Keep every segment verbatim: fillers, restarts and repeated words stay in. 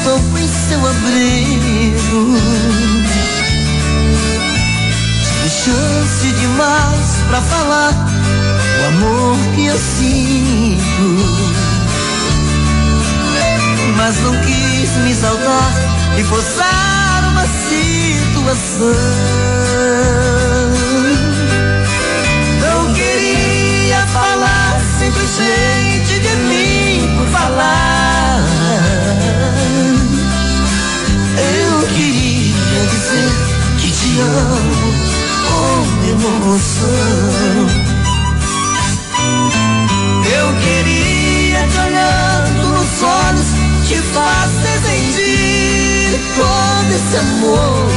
topo em seu abrigo. Tive chance demais pra falar o amor que eu sinto, mas não quis me exaltar e forçar uma situação. Não queria falar simplesmente de mim por falar. Eu queria dizer que te amo com emoção. Eu queria te olhando nos olhos, te fazer sentir todo esse amor,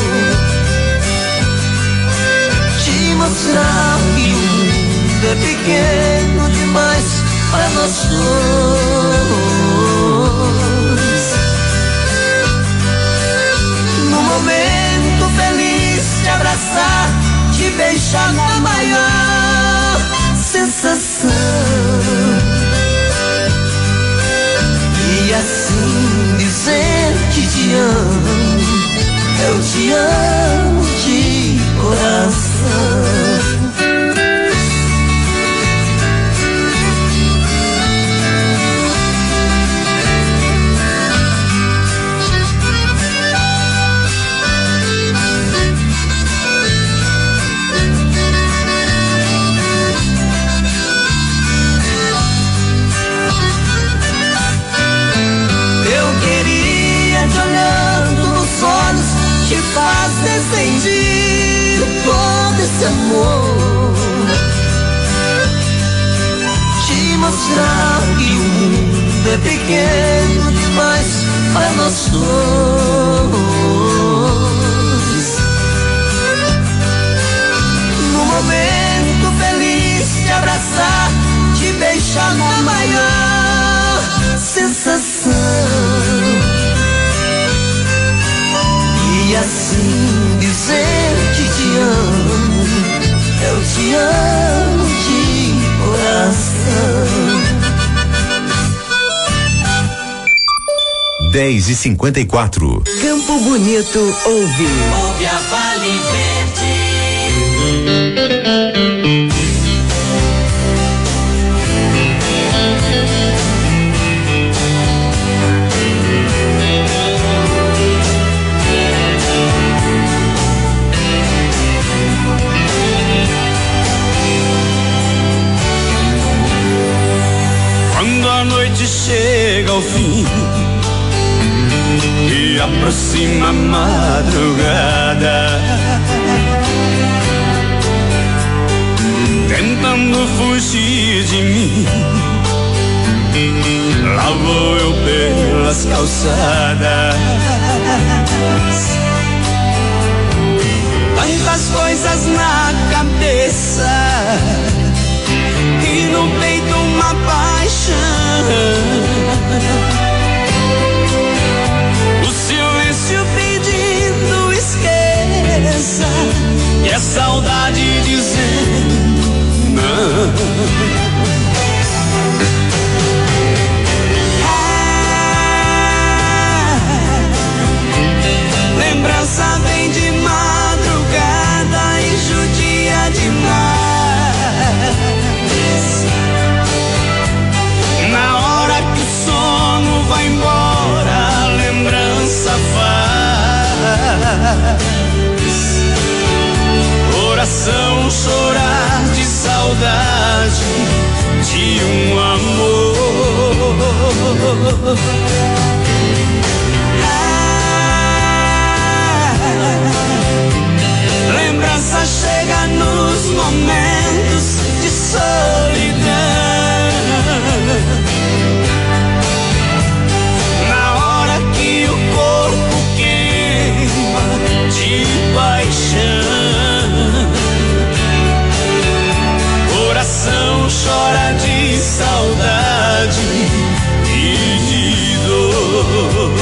te mostrar que o mundo é pequeno demais para nós dois. No momento feliz, te abraçar, te beijar na maior sensação. E assim dizer que te amo, eu te amo de coração. Te fazer sentir todo esse amor, te mostrar que o mundo é pequeno demais para nós dois. No momento feliz, te abraçar, te beijar na maior sensação. E assim dizer que te amo, eu te amo de coração. dez e cinquenta e quatro. Campo Bonito ouve. Ouve a Vale Verde. A noite chega ao fim e aproxima a madrugada, tentando fugir de mim, lá vou eu pelas calçadas. Tantas coisas na cabeça e no peito uma paixão. O silêncio pedindo esqueça e a saudade dizendo não. Ah, lembrança vem de madrugada e judia demais. Na hora que o sono vai embora, a lembrança faz coração chorar de saudade de um amor. Ah, lembrança chega nos momentos de solidão, na hora que o corpo queima de paixão, coração chora de saudade e de dor.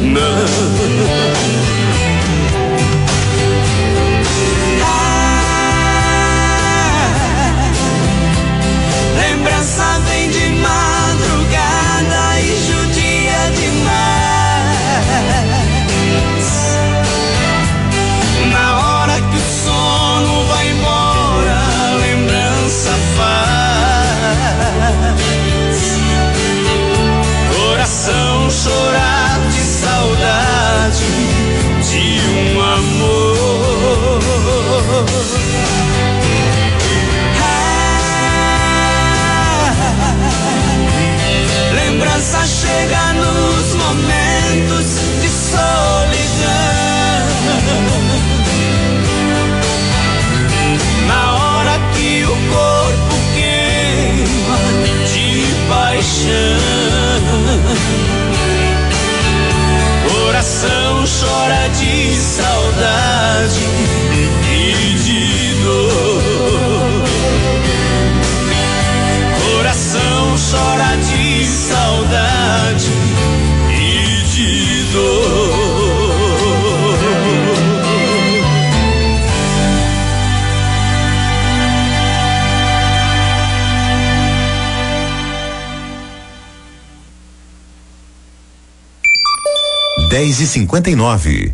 Lembrança vem de madrugada e judia demais. Na hora que o sono vai embora, a lembrança faz coração chorar de saudade de um amor. Lembrança chega nos momentos de solidão, na hora que o corpo queima de paixão. Coração chora de saudade e de dor. Coração chora de saudade e de dor. dez e cinquenta e nove.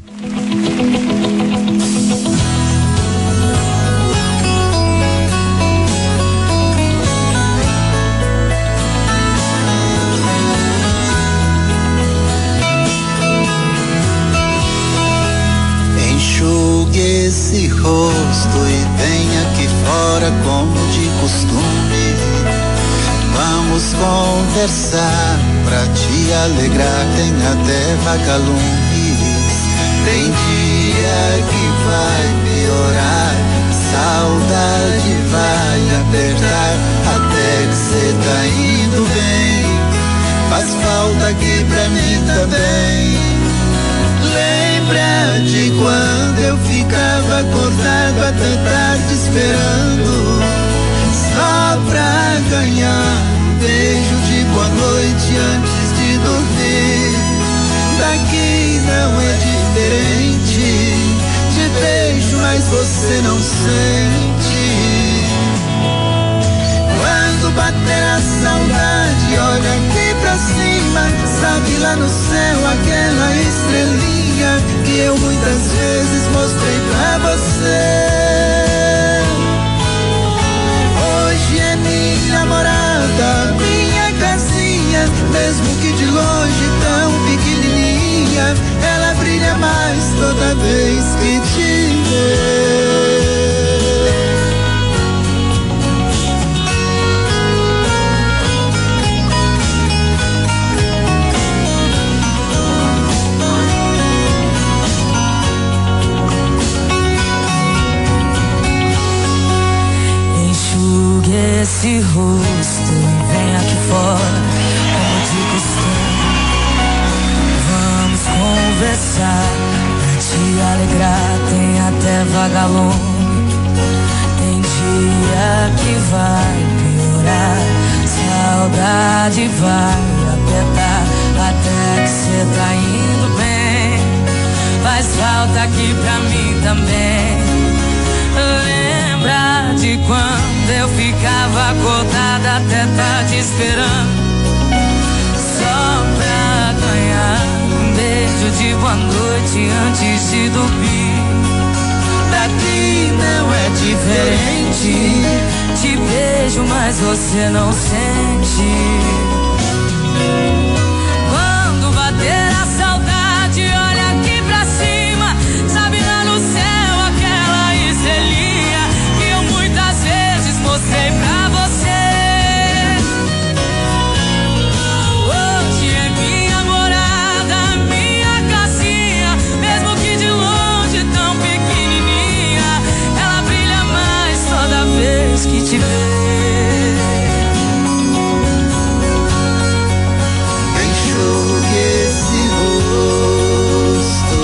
Esse rosto e vem aqui fora como de costume. Vamos conversar pra te alegrar, tem até vagalumes. Tem dia que vai piorar, saudade vai apertar, até que cê tá indo bem. Faz falta aqui pra mim também. Lembra de quando eu ficava acordado até tarde esperando, só pra ganhar um beijo de boa noite antes de dormir. Daqui não é diferente, te beijo mas você não sente. Quando bater a saudade, olha aqui pra cima, sabe lá no céu aquela estrelinha que eu muitas vezes mostrei pra você. Hoje é minha morada, minha casinha, mesmo que de longe tão pequenininha, ela brilha mais toda vez que te vê. Esse rosto e vem aqui fora como de costume. Vamos conversar pra te alegrar, tem até vagalume. Tem dia que vai piorar, saudade vai apertar, até que cê tá indo bem. Faz falta aqui pra mim também. Lembra de quando eu ficava acordada até tarde esperando, só pra ganhar um beijo de boa noite antes de dormir. Daqui não é diferente, te beijo mas você não sente. Quando bater a saudade, olha aqui pra cima, sabe lá no céu aquela estrelinha que eu muitas vezes mostrei pra você. Hoje é minha morada, minha casinha, mesmo que de longe tão pequenininha, ela brilha mais toda vez que te vê. Enxugue esse rosto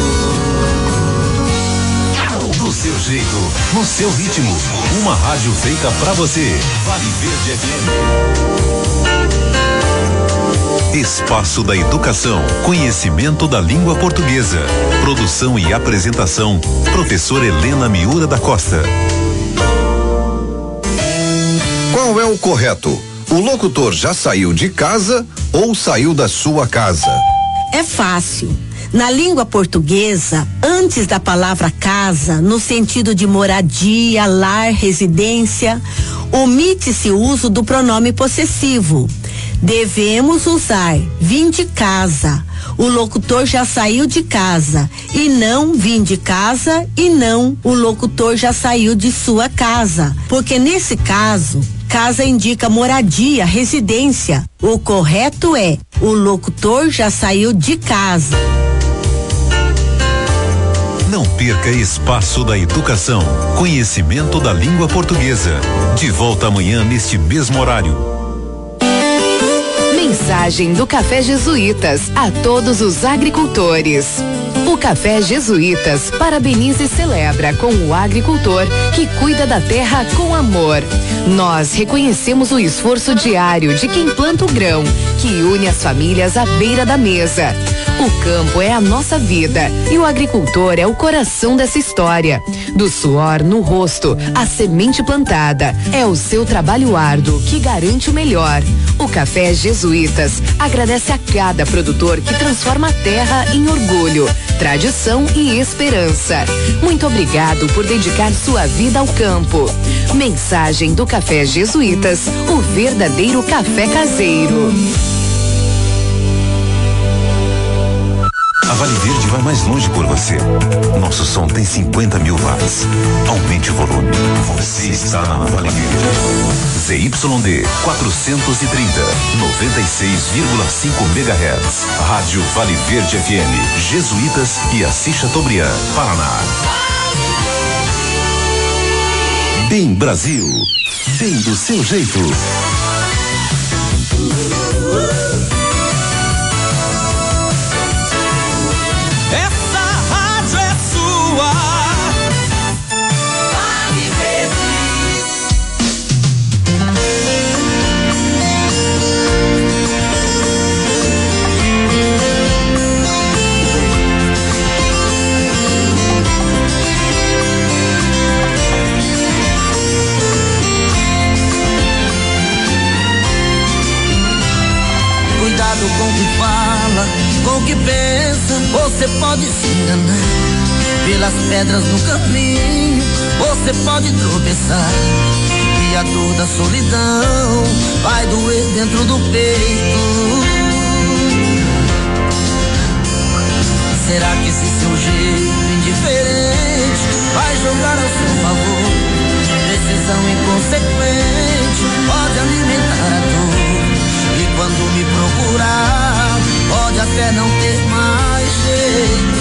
do seu jeito, no seu ritmo. Uma rádio feita pra você. Vale Verde F M. Espaço da Educação, conhecimento da língua portuguesa. Produção e apresentação, professora Helena Miura da Costa. Qual é o correto? O locutor já saiu de casa ou saiu da sua casa? É fácil. Na língua portuguesa, antes da palavra casa, no sentido de moradia, lar, residência, omite-se o uso do pronome possessivo. Devemos usar vim de casa. O locutor já saiu de casa. E não vim de casa e não o locutor já saiu de sua casa. Porque nesse caso, casa indica moradia, residência. O correto é: o locutor já saiu de casa. Não perca Espaço da Educação, conhecimento da língua portuguesa. De volta amanhã neste mesmo horário. Mensagem do Café Jesuítas a todos os agricultores. O Café Jesuítas parabeniza e celebra com o agricultor que cuida da terra com amor. Nós reconhecemos o esforço diário de quem planta o grão, que une as famílias à beira da mesa. O campo é a nossa vida e o agricultor é o coração dessa história. Do suor no rosto, a semente plantada, é o seu trabalho árduo que garante o melhor. O Café Jesuítas agradece a cada produtor que transforma a terra em orgulho, tradição e esperança. Muito obrigado por dedicar sua vida ao campo. Mensagem do Café Jesuítas, o verdadeiro café caseiro. A Vale Verde vai mais longe por você. Nosso som tem cinquenta mil watts. Aumente o volume. Você está na Vale Verde. Z Y D quatrocentos e trinta, noventa e seis vírgula cinco megahertz. Rádio Vale Verde F M. Jesuítas e Assis Chateaubriand, Paraná. Bem Brasil. Bem do seu jeito. Com o que fala, com o que pensa, você pode se enganar. Pelas pedras no caminho, você pode tropeçar. E a dor da solidão vai doer dentro do peito. Será que esse seu jeito indiferente vai jogar ao seu favor? Decisão inconsequente pode alimentar a dor. E quando me procurar, pode até não ter mais jeito.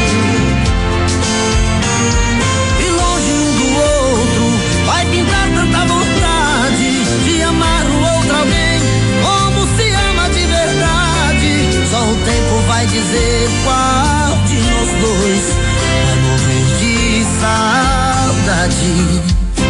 E longe um do outro, vai pintar tanta vontade de amar o outro alguém, como se ama de verdade. Só o tempo vai dizer qual de nós dois vai morrer de saudade.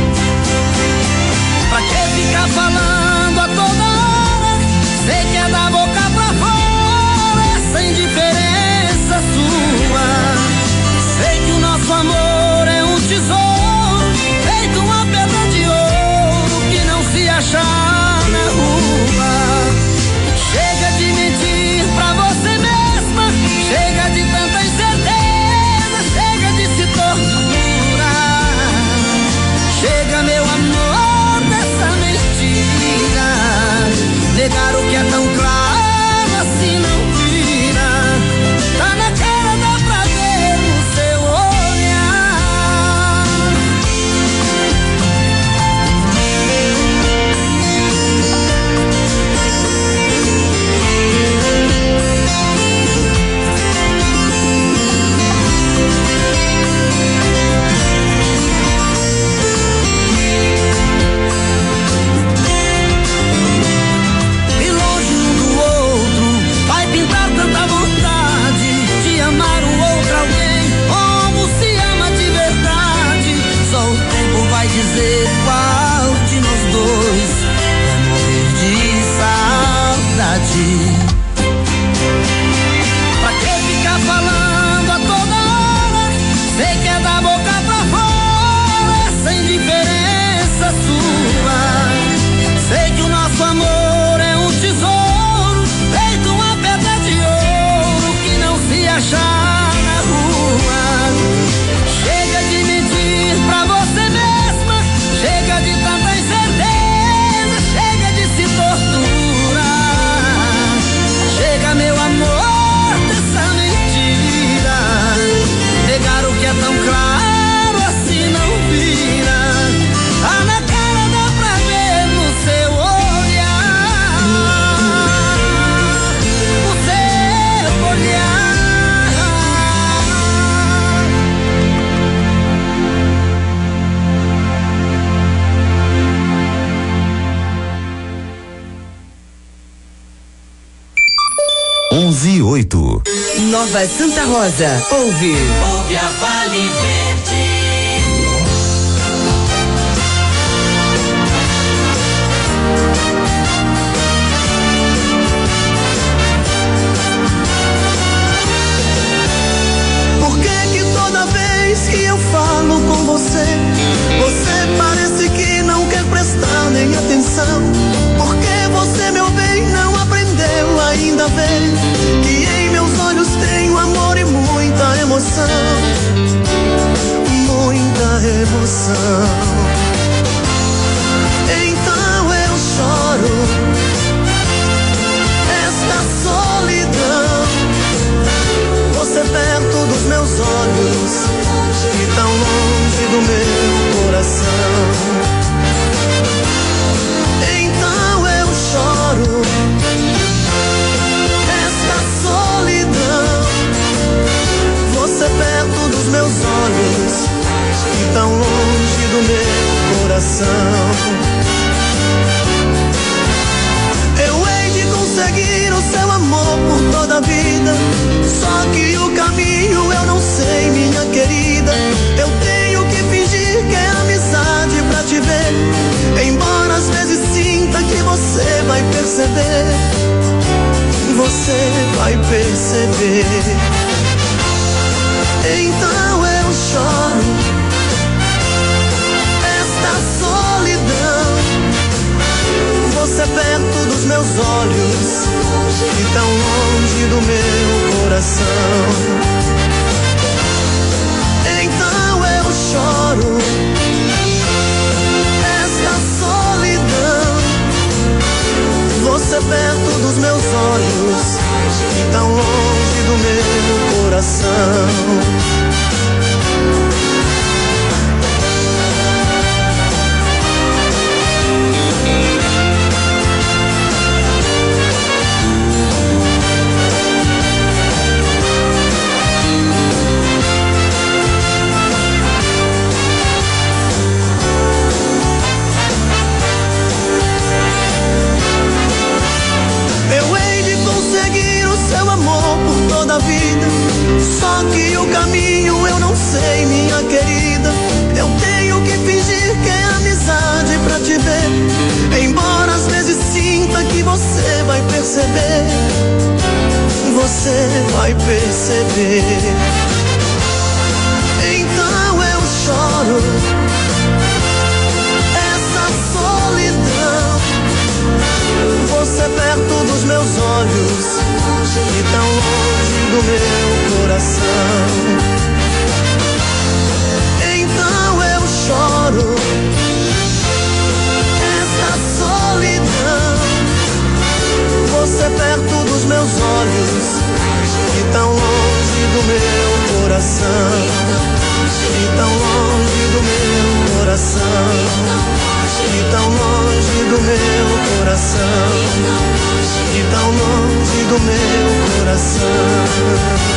Pra que ficar falando a toda hora? Sei que é da boca pra fora essa indiferença sua. Sei que o nosso amor é um tesouro, feito uma pedra de ouro que não se achar na rua. Chega de mentir pra você mesma, chega de tanta incerteza, chega de se torturar. oito. Nova Santa Rosa, ouve. Ouve a Vale Verde. Por que que toda vez que eu falo com você, você parece que não quer prestar nem atenção? Porque você, meu bem, não aprendeu ainda a ver que em meus olhos tenho amor e muita emoção, muita emoção. Então eu choro esta solidão, você perto dos meus olhos e tão longe do meu coração. Então eu choro esta solidão, você perto dos meus olhos e tão longe do meu coração. Eu hei de conseguir o seu amor por toda a vida, só que o caminho eu não sei, minha querida. Eu tenho que fingir que é amizade pra te ver, embora às vezes sinta que você vai perceber, você vai perceber. Então eu choro esta solidão, você perto dos meus olhos e tão longe do meu coração. Então eu choro esta solidão, você perto dos meus olhos e tão longe do meu coração. Da vida, só que o caminho eu não sei, minha querida. Eu tenho que fingir que é amizade pra te ver, embora às vezes sinta que você vai perceber, você vai perceber. Então eu choro essa solidão, você perto dos meus olhos e tão longe do meu coração. Então eu choro essa solidão, você perto dos meus olhos e tão longe do meu coração, e tão longe do meu coração, e tão longe do meu coração, e tão longe do meu coração.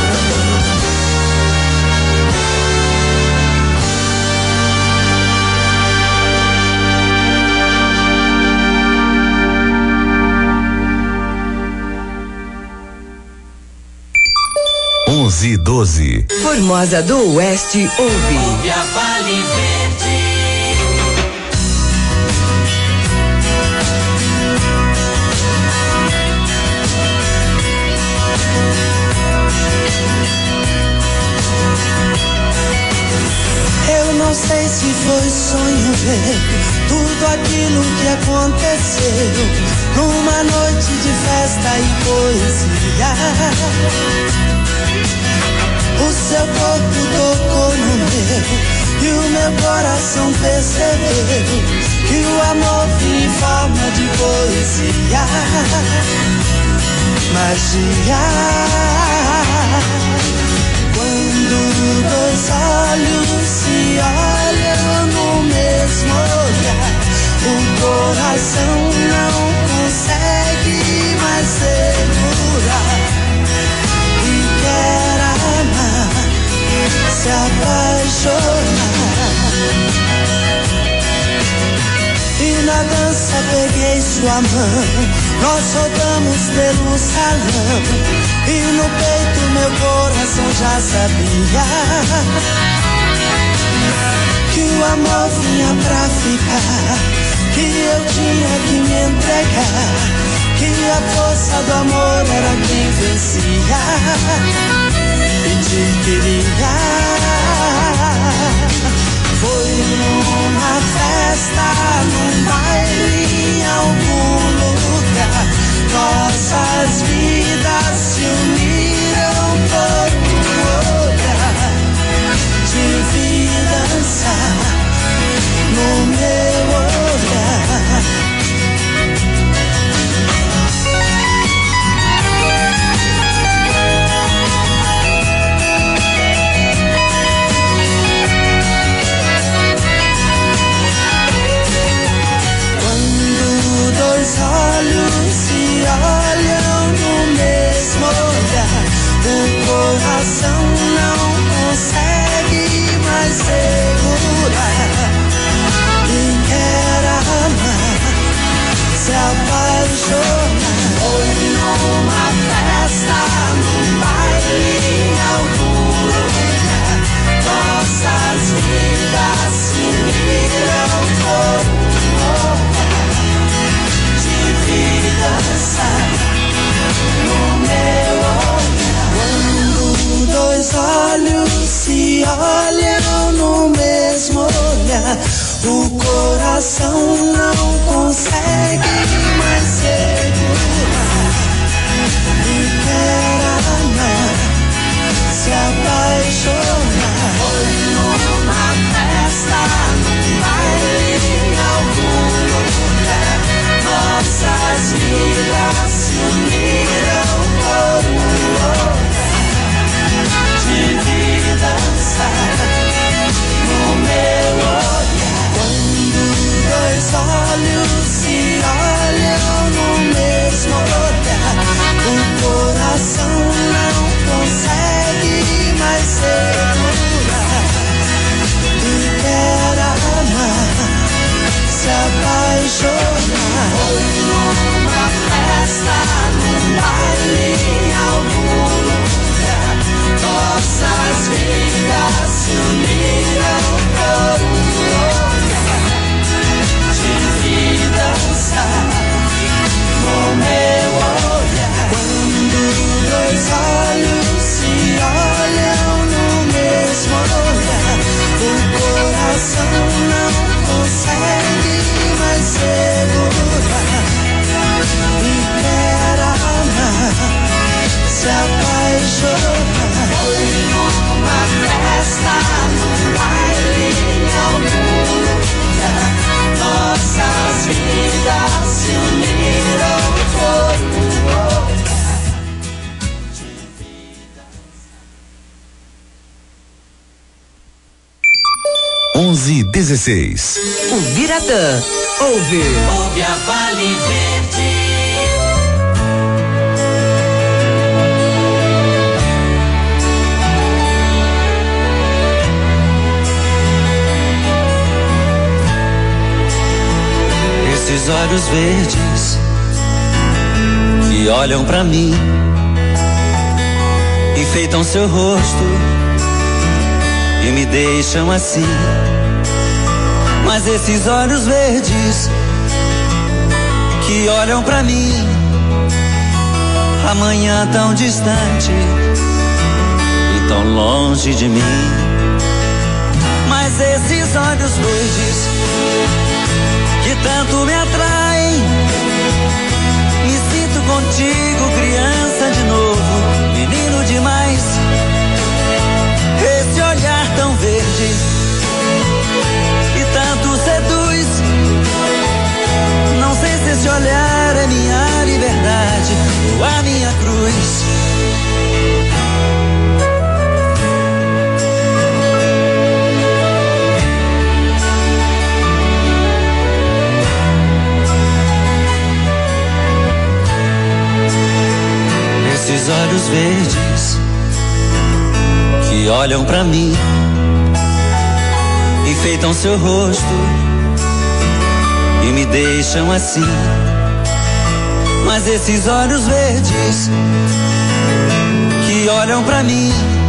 onze e doze. Formosa do Oeste ouve. Ouve a Vale Verde. Eu não sei se foi sonho ver tudo aquilo que aconteceu numa noite de festa e poesia. O seu corpo tocou no meu e o meu coração percebeu que o amor vinha em forma de poesia. Magia. Quando dois olhos se olham no mesmo olhar, o coração não consegue mais segurar e quer amar, se apaixonar. E na dança peguei sua mão, Nós rodamos pelo salão e no peito meu coração já sabia que o amor vinha pra ficar, que eu tinha que me entregar, que a força do amor era quem vencia e te queria. Foi numa festa, num baile, em algum lugar, nossas vidas se uniram por um olhar. Te vi dançar no meu olhar. Dois olhos se olham no mesmo olhar, o coração não consegue mais segurar. Quem quer amar se apaixonar. Foi numa festa, num baile, em algum lugar, nossas vidas se uniram por um olhar. E dançar no meu olhar. Quando dois olhos se olham no mesmo olhar, o coração não consegue mais segurar. E quer amar, se apaixonar. Foi numa festa, num baile, em algum lugar, nossas vidas se uniram por um olhar. Te vi dançar no meu olhar. Quando dois olhos se olham no mesmo olhar, o coração não consegue mais segurar. E quer amar, se apaixonar. Foi numa festa, num baile, em algum lugar, nossas vidas se uniram por um olhar. Te vi dançar no meu olhar. Quando dois olhos se olham no mesmo olhar, o coração não consegue mais segurar. E quer amar, se apaixonar. Foi numa festa, num baile, em algum lugar, nossas vidas se uniram por um olhar. onze e dezesseis. O Biratã. Ouve. Ouve a Vale Verde. Esses olhos verdes que olham pra mim, enfeitam seu rosto e me deixam assim. Mas esses olhos verdes que olham pra mim, amanhã tão distante e tão longe de mim. Mas esses olhos verdes que tanto me atraem, me sinto contigo, criança de novo, menino demais. Esse olhar tão verde que tanto seduz, não sei se esse olhar é minha liberdade ou a minha cruz. Esses olhos verdes que olham pra mim, enfeitam seu rosto e me deixam assim. Mas esses olhos verdes que olham pra mim,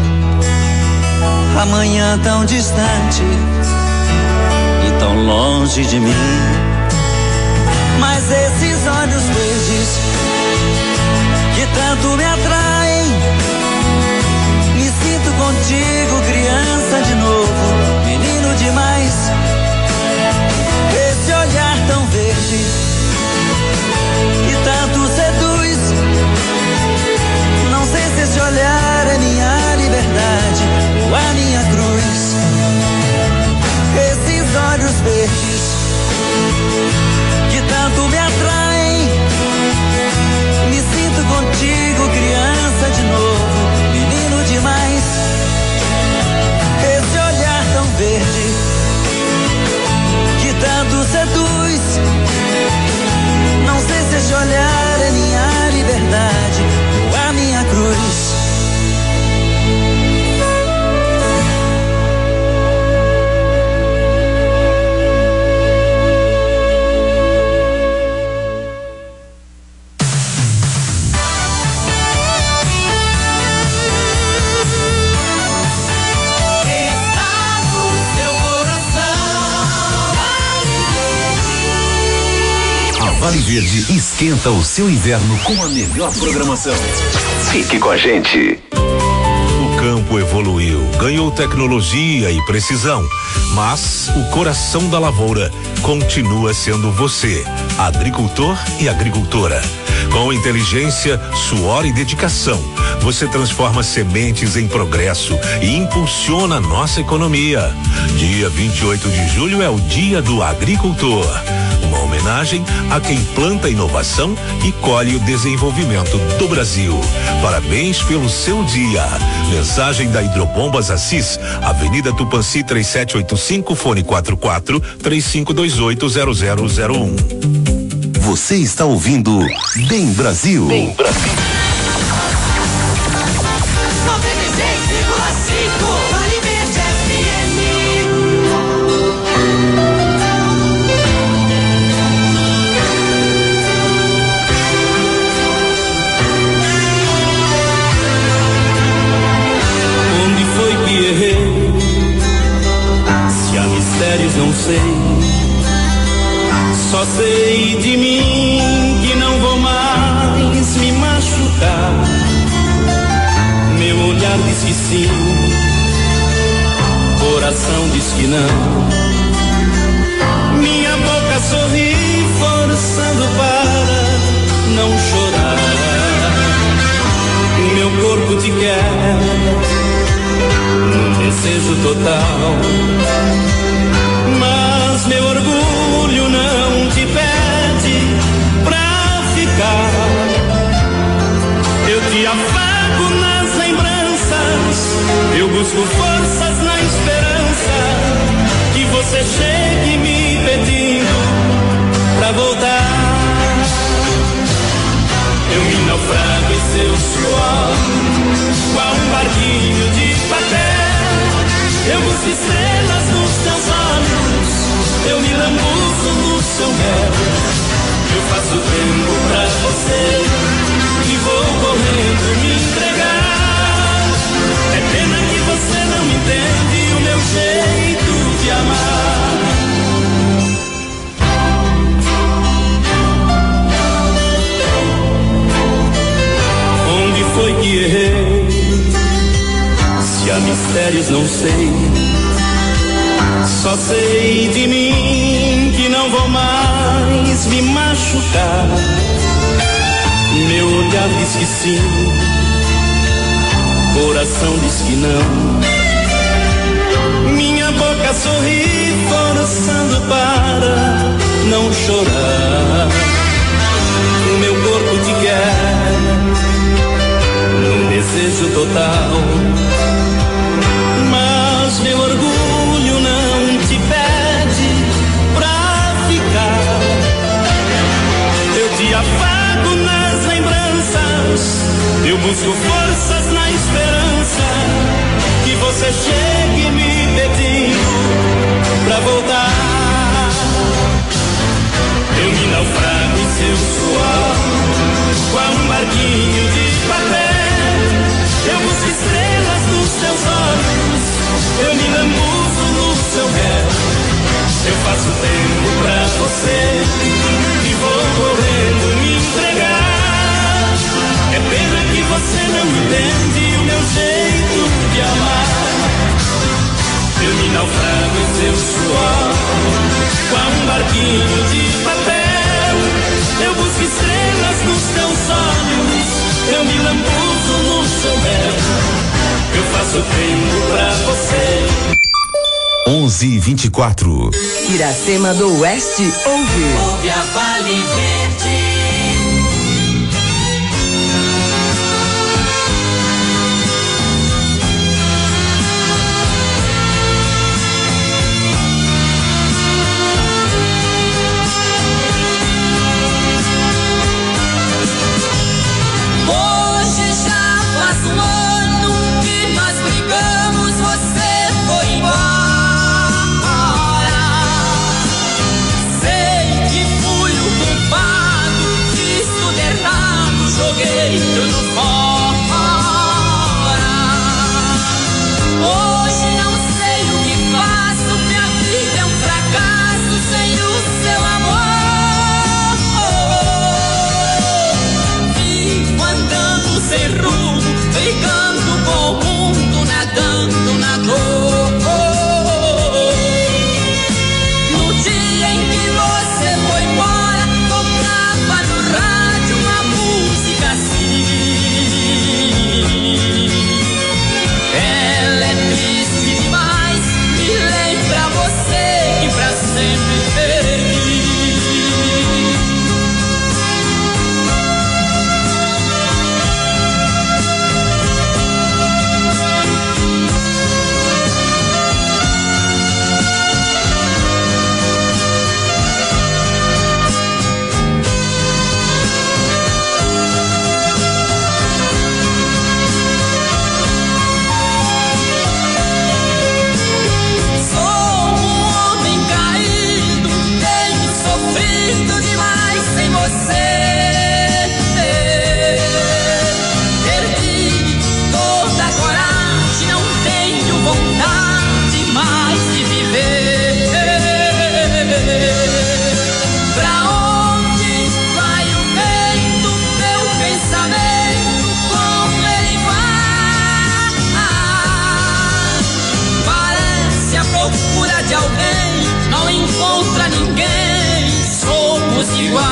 amanhã tão distante e tão longe de mim. Mas esses olhos verdes que tanto me atraem, me sinto contigo, criança de novo, menino demais. Esse olhar tão verde que tanto seduz, não sei se esse olhar é minha liberdade ou a minha cruz. Esses olhos verdes que tanto me atraem, me sinto contigo, criança de novo, menino demais. Esse olhar tão verde que tanto seduz, não sei se esse olhar é minha liberdade ou a minha cruz. Vale Verde esquenta o seu inverno com a melhor programação. Fique com a gente. O campo evoluiu, ganhou tecnologia e precisão, mas o coração da lavoura continua sendo você, agricultor e agricultora. Com inteligência, suor e dedicação, você transforma sementes em progresso e impulsiona a nossa economia. Dia vinte e oito de julho é o Dia do Agricultor. Uma homenagem a quem planta inovação e colhe o desenvolvimento do Brasil. Parabéns pelo seu dia. Mensagem da Hidrobombas Assis, Avenida Tupanci três sete oito cinco, fone quatro quatro três cinco dois oito zero zero zero um. Você está ouvindo Bem Brasil. Bem Brasil. noventa e seis vírgula cinco Vale Verde F M. Onde foi que errei? Se há mistérios não sei. Só sei de mim que não vou mais me machucar. Meu olhar diz que sim, coração diz que não. Minha boca sorri forçando para não chorar. Meu corpo te quer num desejo total, mas meu orgulho não te pede pra ficar. Eu te afago nas lembranças, eu busco forças na esperança que você chegue me pedindo pra voltar. Eu me naufrago em seu suor, qual um barquinho de papel. Eu busco estrelas nos teus olhos, eu me lambuzo no seu mel. Eu faço tempo pra você e vou correndo me entregar. É pena que você não entende o meu jeito de amar. Onde foi que errei? Se há mistérios não sei. Só sei de mim que não vou mais me machucar. Meu olhar diz que sim, coração diz que não. Minha boca sorri forçando para não chorar. O meu corpo te quer num desejo total, mas meu orgulho não te pede pra ficar. Eu te afago nas lembranças, eu busco forças na esperança que você chegue me pedindo pra voltar. Eu me naufrago em seu suor, lambuzo no seu mel. Eu faço tempo pra você e vou correndo me entregar. É pena que você não entende o meu jeito de amar. Eu me naufrago em seu suor, com um barquinho de papel. Eu busco estrelas nos teus olhos, eu me lambuzo no seu mel. Eu faço tempo pra você. onze e vinte e quatro. Iracema do Oeste ouve. Ouve a Vale Verde. Hoje já faz um ano que nós brigamos, você foi embora. Sei que fui o culpado, fiz tudo errado, joguei tudo fora. Hoje não sei o que faço, minha vida é um fracasso sem o seu amor. Vivo andando sem rumo, brigando com o mundo, nadando na dor. No dia em que você foi embora, tocava no rádio uma música assim. Ela é triste demais, me lembra você que pra sempre perdi. Sou um homem caído, tenho sofrido demais sem você. Perdi toda a coragem, não tenho vontade mais de viver. Pra onde vai o vento, meu pensamento, como ele vai? Parece a procura de alguém, não encontra ninguém, somos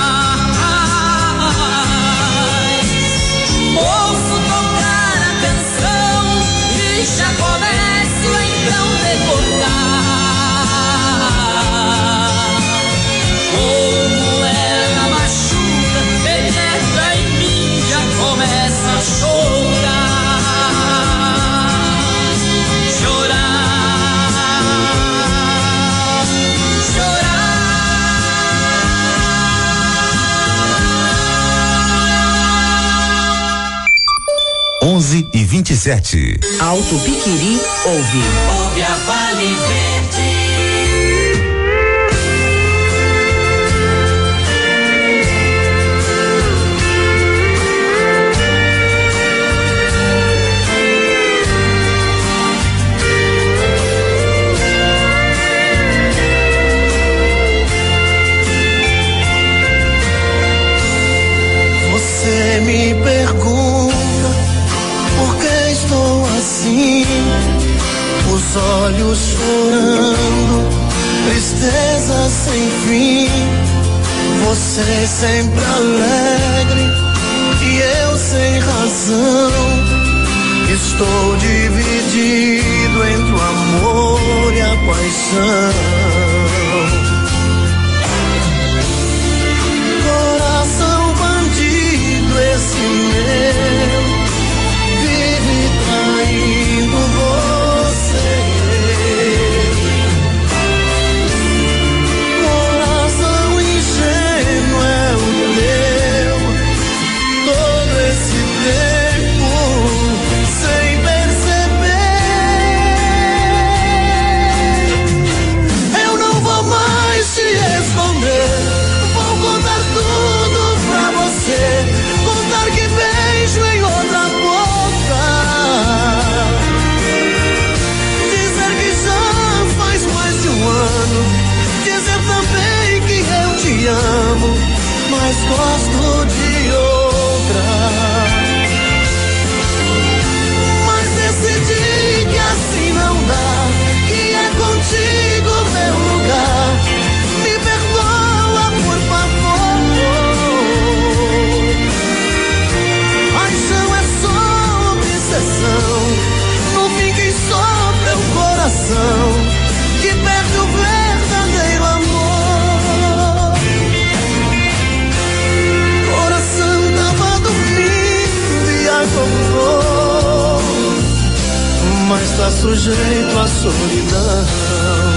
iguais. Ouço tocar a canção e já começo então a recordar como ela machuca, penetra em mim, já começa a chorar. Chorar, chorar. onze e vinte e sete. Alto Piquiri ouve. Ouve a Vale Verde. Você me pergunta por que estou assim, os olhos chorando, tristeza sem fim. Você sempre alegre e eu sem razão. Estou dividido entre o amor e a paixão. Coração bandido esse meu, vive traindo você. Coração ingênuo é o teu, todo esse tempo sem perceber. gosto de outra. Mas decidi que assim não dá, que é contigo meu lugar. Me perdoa, por favor. Paixão é só obsessão. No fim quem sofre é o coração, que perde o verdadeiro amor. Coração tava dormindo e acordou, mas tá sujeito à solidão.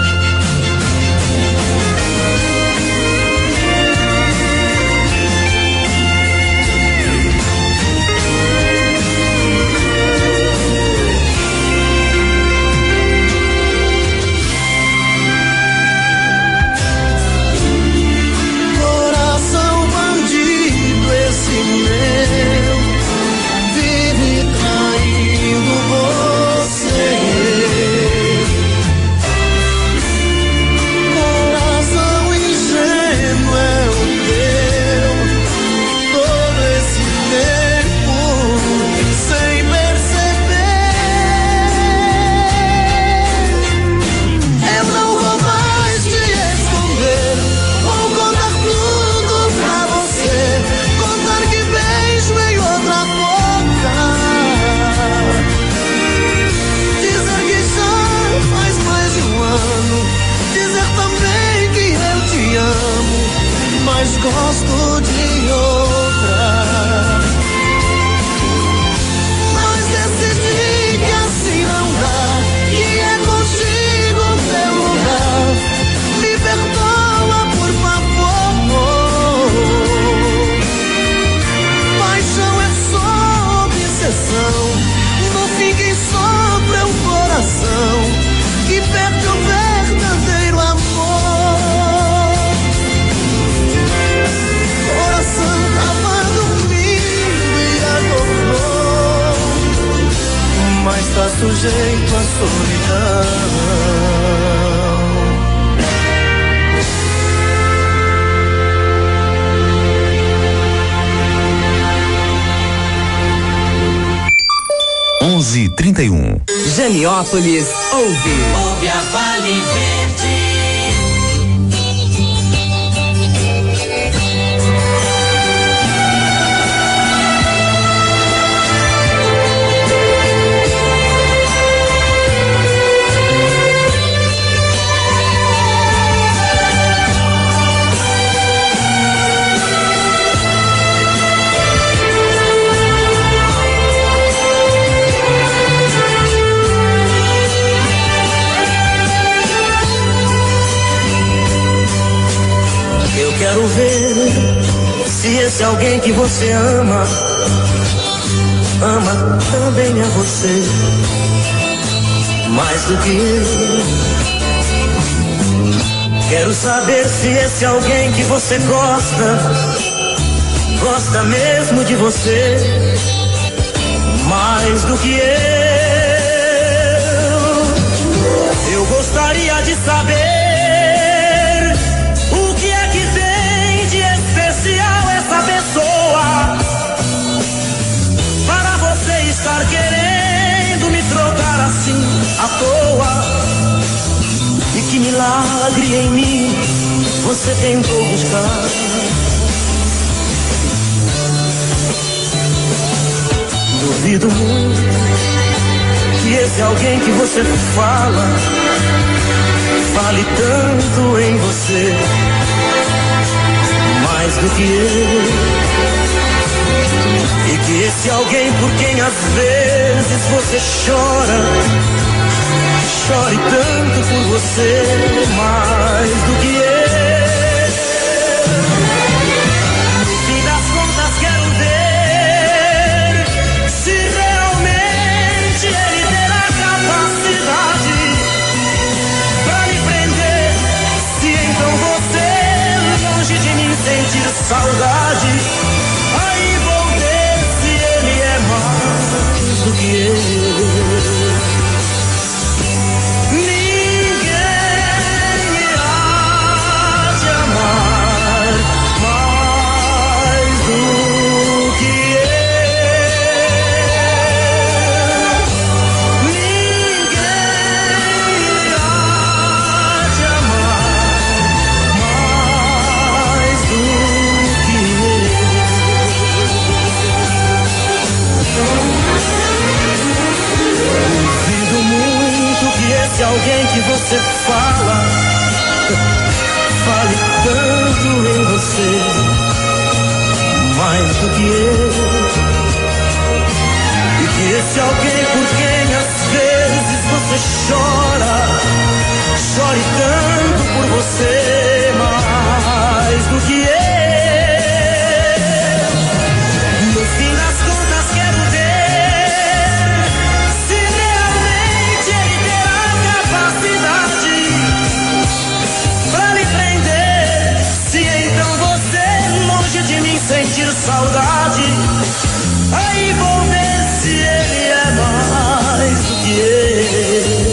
Mas gosto de outra. Mas decidi que assim não dá, que é contigo meu lugar. Me perdoa, por favor. Paixão é só obsessão. No fim quem sofre é o coração, que perde o verdadeiro amor. Mas tá sujeito à solidão. onze e trinta e um. Janiópolis ouve. Ouve a Vale Verde. Quero ver se esse alguém que você ama, ama também a você, mais do que eu. Quero saber se esse alguém que você gosta, gosta mesmo de você, mais do que eu. Eu gostaria de saber essa pessoa para você estar querendo me trocar assim à toa. E que milagre em mim você tentou buscar. Duvido muito que esse alguém que você fala fale tanto em você, mais do que eu. E que esse alguém por quem às vezes você chora, chore tanto por você, mais do que eu. No fim das contas quero ver se realmente ele terá capacidade pra me prender, se então você longe de mim sentir saudade, aí vou ver se ele é mais do que eu. Ninguém irá alguém que você fala fale tanto em você, mais do que eu. E que esse alguém por quem às vezes você chora, chore tanto por você, mais do que eu. No fim das contas quero ver se realmente ele terá capacidade pra lhe prender. Se então você, longe de mim, sentir saudade, aí vou ver se ele é mais do que eu.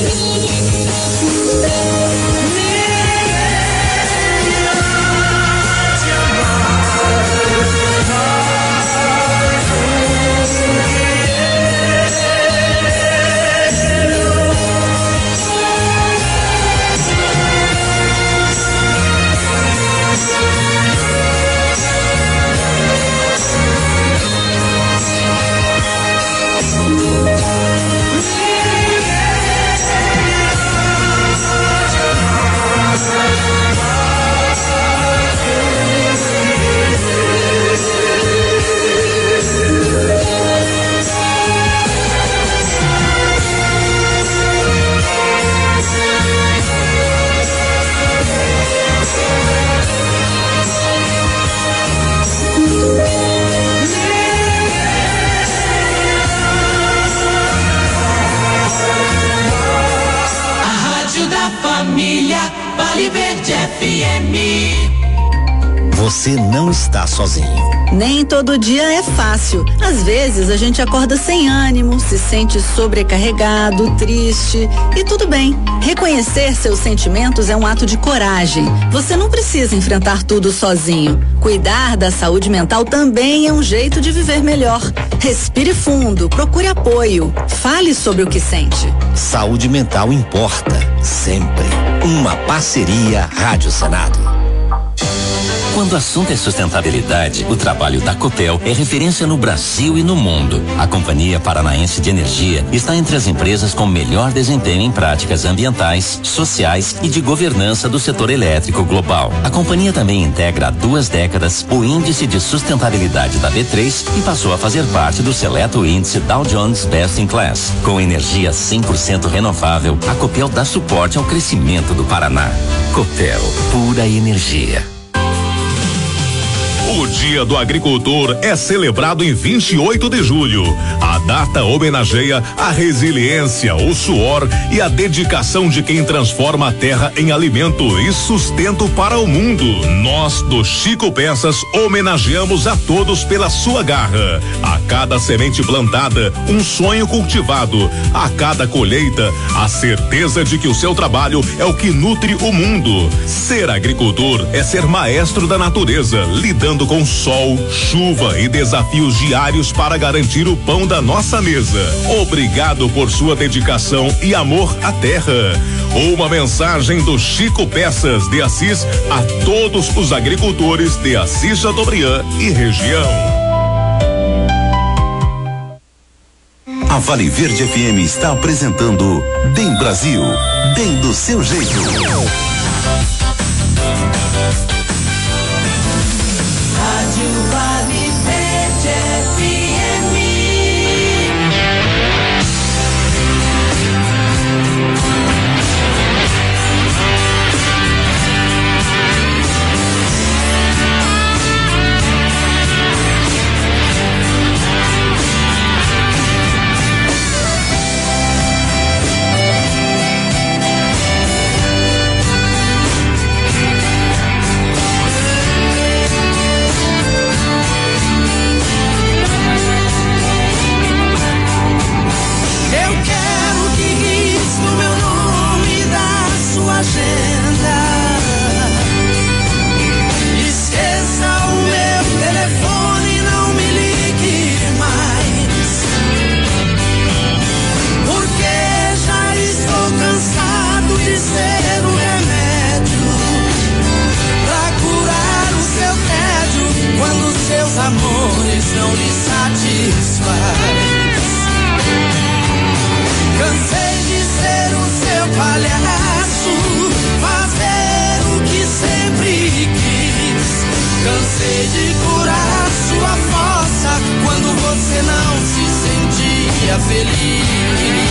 Vale Verde F M. Você não está sozinho. Nem todo dia é fácil. Às vezes a gente acorda sem ânimo, se sente sobrecarregado, triste, e tudo bem. Reconhecer seus sentimentos é um ato de coragem. Você não precisa enfrentar tudo sozinho. Cuidar da saúde mental também é um jeito de viver melhor. Respire fundo, procure apoio, fale sobre o que sente. Saúde mental importa, sempre. Uma parceria Rádio Senado. Quando o assunto é sustentabilidade, o trabalho da Copel é referência no Brasil e no mundo. A Companhia Paranaense de Energia está entre as empresas com melhor desempenho em práticas ambientais, sociais e de governança do setor elétrico global. A companhia também integra há duas décadas o Índice de Sustentabilidade da B três e passou a fazer parte do seleto índice Dow Jones Best in Class. Com energia cem por cento renovável, a Copel dá suporte ao crescimento do Paraná. Copel, pura energia. O Dia do Agricultor é celebrado em vinte e oito de julho. A data homenageia a resiliência, o suor e a dedicação de quem transforma a terra em alimento e sustento para o mundo. Nós, do Chico Peças, homenageamos a todos pela sua garra. A cada semente plantada, um sonho cultivado. A cada colheita, a certeza de que o seu trabalho é o que nutre o mundo. Ser agricultor é ser maestro da natureza, lidando com sol, chuva e desafios diários para garantir o pão da nossa mesa. Obrigado por sua dedicação e amor à terra. Uma mensagem do Chico Peças de Assis a todos os agricultores de Assis Chateaubriand e região. A Vale Verde F M está apresentando Bem Brasil, bem do seu jeito. Amores não lhe satisfaz. Cansei de ser o seu palhaço, fazer o que sempre quis. Cansei de curar sua fossa quando você não se sentia feliz.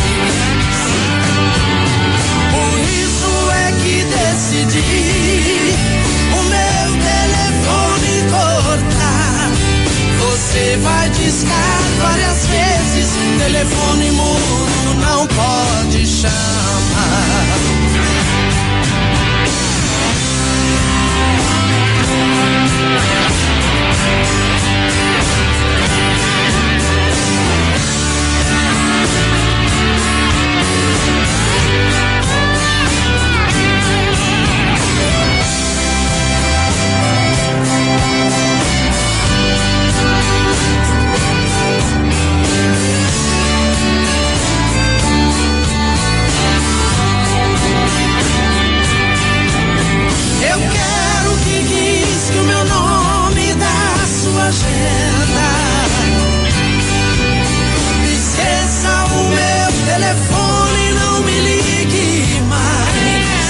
Por isso é que decidi o meu telefone cortar. Você vai discar várias vezes, telefone mudo não pode chamar. Eu quero que risque o meu nome da sua agenda. Esqueça o meu telefone, não me ligue mais,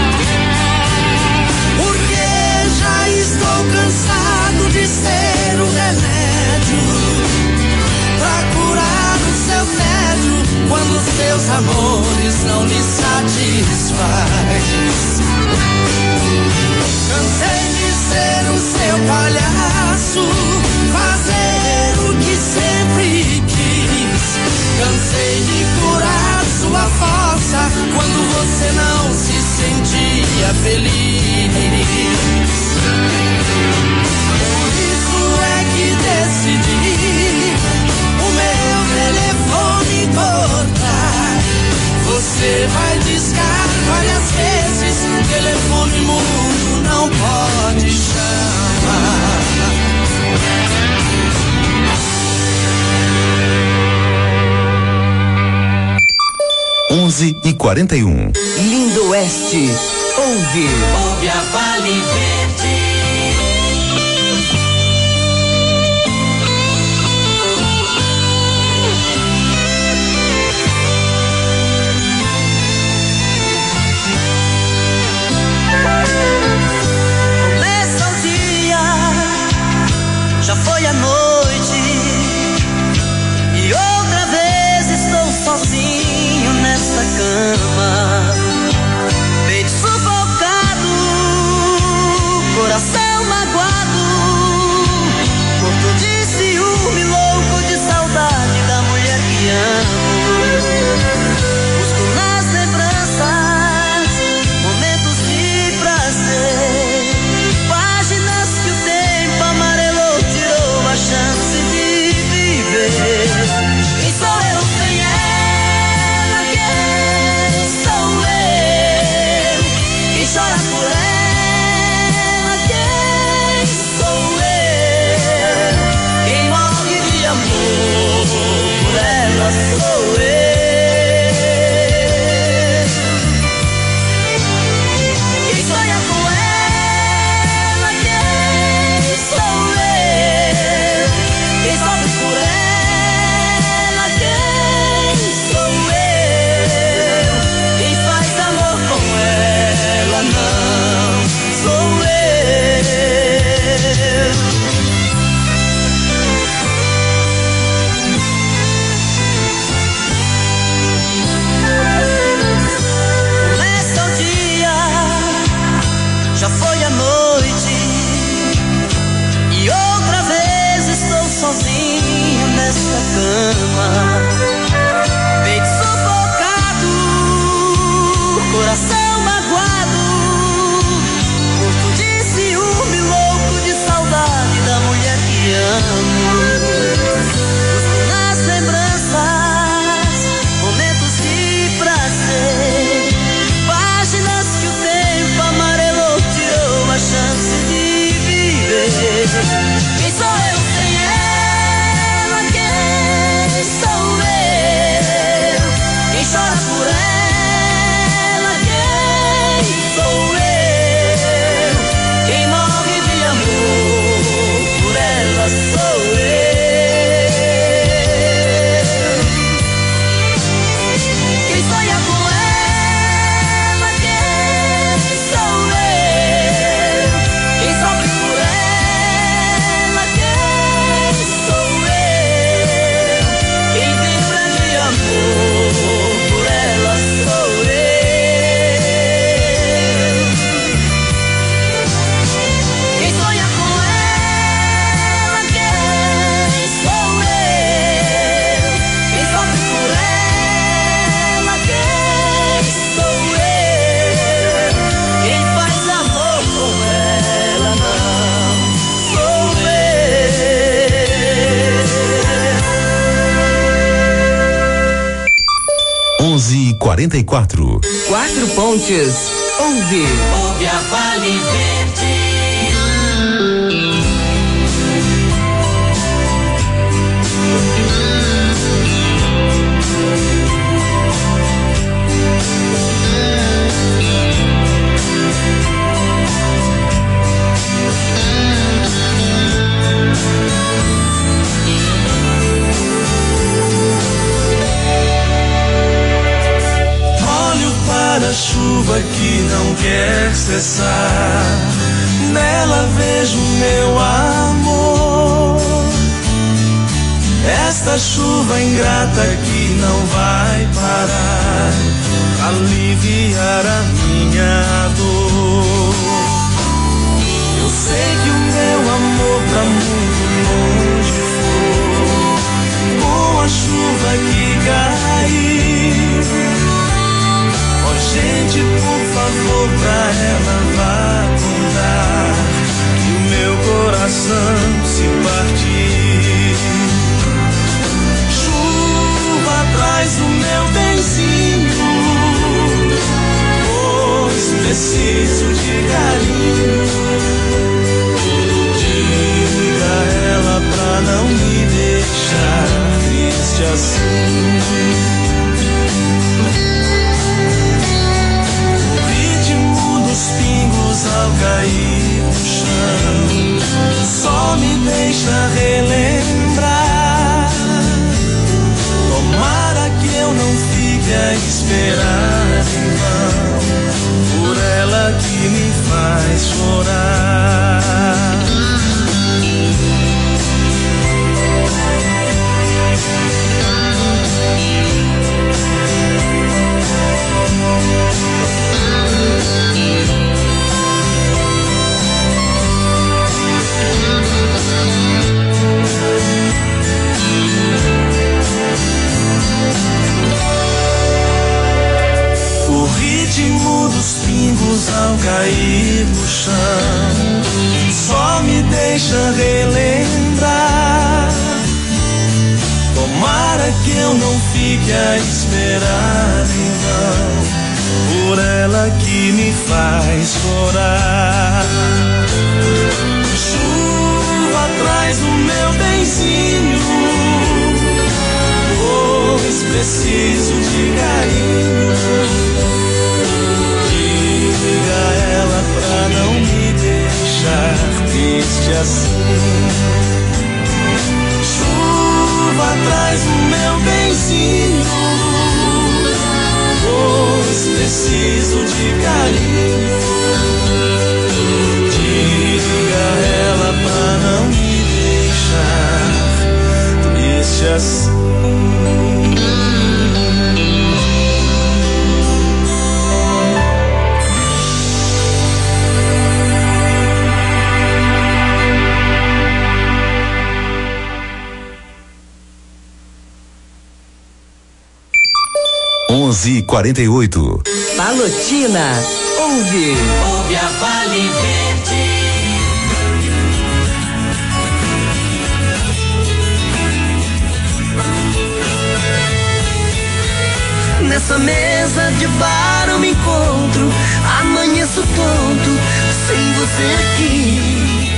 porque já estou cansado de ser o remédio pra curar o seu tédio quando seus amores não lhe satisfaz. Cansei de ser o seu palhaço, fazer o que sempre quis. Cansei de curar sua fossa quando você não se sentia feliz. Por isso é que decidi o meu telefone cortar. Você vai discar várias vezes, telefone mudo não pode chamar. onze e quarenta e um. Lindo Oeste, ouve. Ouve a Vale Verde. Começa o dia, já foi a noite, e outra vez estou sozinho nesta cama. Peito sufocado, coração magoado, morto de ciúme, louco de saudade da mulher que amo. Busco nas lembranças momentos de prazer, páginas que o tempo amarelou, tirou a chance de viver. Quem sou eu sem ela? Quem sou eu? Quem chora por ela? Quem sou eu? Quem morre de amor por ela sou eu. Quem sonha com ela? Quem sou eu? Quem sofre por ela? Quem sou eu? Quem faz amor com ela não sou eu. Começa o dia, já foi a noite, e outra vez estou sozinho nesta cama. Peito sufocado, coração magoado, morto de ciúme, louco de saudade da mulher que amo. Busco nas lembranças momentos de prazer, páginas que o tempo amarelou, tirou a chance de viver. Quem sou eu sem ela? Quem sou eu? Quem chora por ela? Quem sou eu? Quem morre de amor por ela sou eu. Quem sonha com ela? onze e quarenta e quatro. Quatro Pontes. Ouve. Ouve a Vale Verde. A chuva que não quer cessar, nela vejo meu amor. Esta chuva ingrata que não vai parar, aliviar a minha dor. Eu sei que o meu amor pra muito longe foi, com a chuva que caiu. Gente, por favor, pra ela vá contar que o meu coração se partiu. Chuva atrás do meu benzinho, pois preciso de carinho. Diga a ela pra não me deixar triste assim. Os pingos ao cair no chão só me deixa relembrar. Tomara que eu não fique a esperar em vão por ela que me faz chorar. O ritmo dos pingos ao cair no chão só me deixa relembrar. Tomara que eu não fique a esperar em vão por ela que me faz chorar. Chuva atrás do meu benzinho, pois preciso de carinho. Diga a ela pra não me deixar triste assim. Chuva atrás do meu benzinho, pois preciso de carinho. Diga a ela pra não me deixar triste assim. onze e quarenta e oito. Palotina. Ouve. Ouve a Vale Verde. Nessa mesa de bar eu me encontro, amanheço tonto, sem você aqui.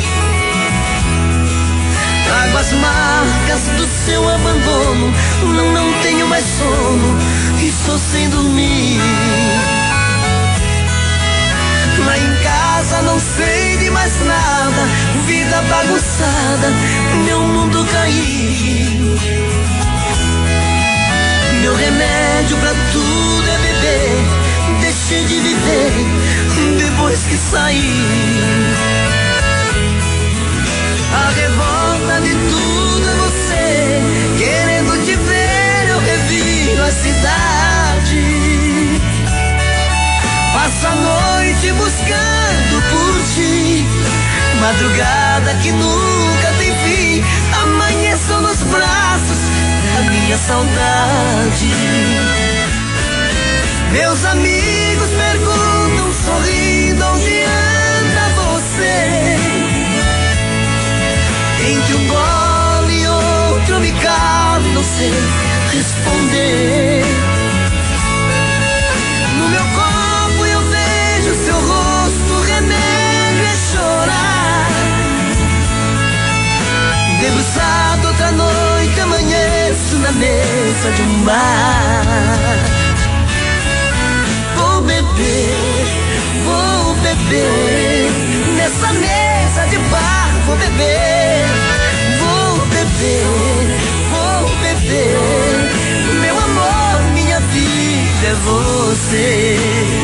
Trago as marcas do seu abandono, não, não tenho mais sono, e estou sem dormir. Lá em casa não sei de mais nada, vida bagunçada, meu mundo caiu. Meu remédio pra tudo é beber, deixei de viver depois que saí. A revolta de tudo é você, querendo te ver eu reviro a cidade. Passo a noite buscando por ti, madrugada que nunca tem fim. Amanheço nos braços da minha saudade. Meus amigos perguntam sorrindo onde anda você. Entre um gole e outro me calo, não sei responder. beber, nessa mesa de bar vou beber, vou beber, vou beber, meu amor, minha vida é você.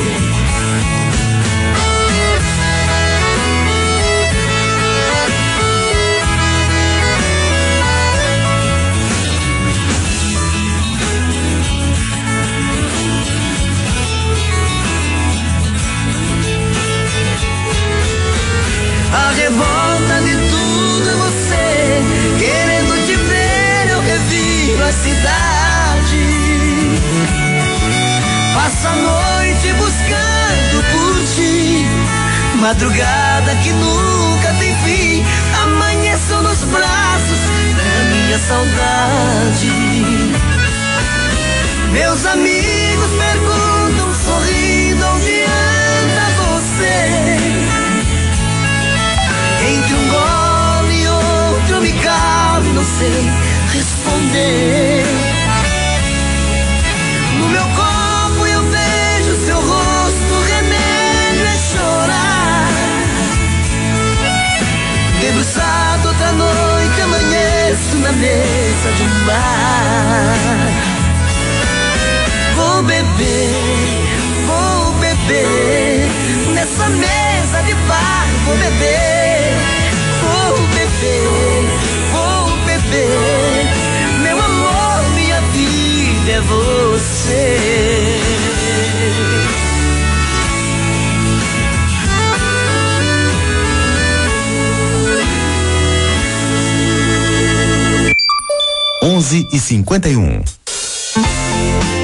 A revolta de tudo é você, querendo te ver eu reviro a cidade. Passo a noite buscando por ti, madrugada que nunca tem fim. Amanheço nos braços da minha saudade. Meus amigos perguntam sorrindo onde anda você. Entre um gole e outro eu me calo, não sei responder. No meu copo eu vejo seu rosto, o remédio é chorar. Debruçado outra noite, amanheço na mesa de um bar. Vou beber, vou beber, nessa mesa de bar vou beber, vou beber, vou beber, meu amor, minha vida é você. Onze e cinquenta e um.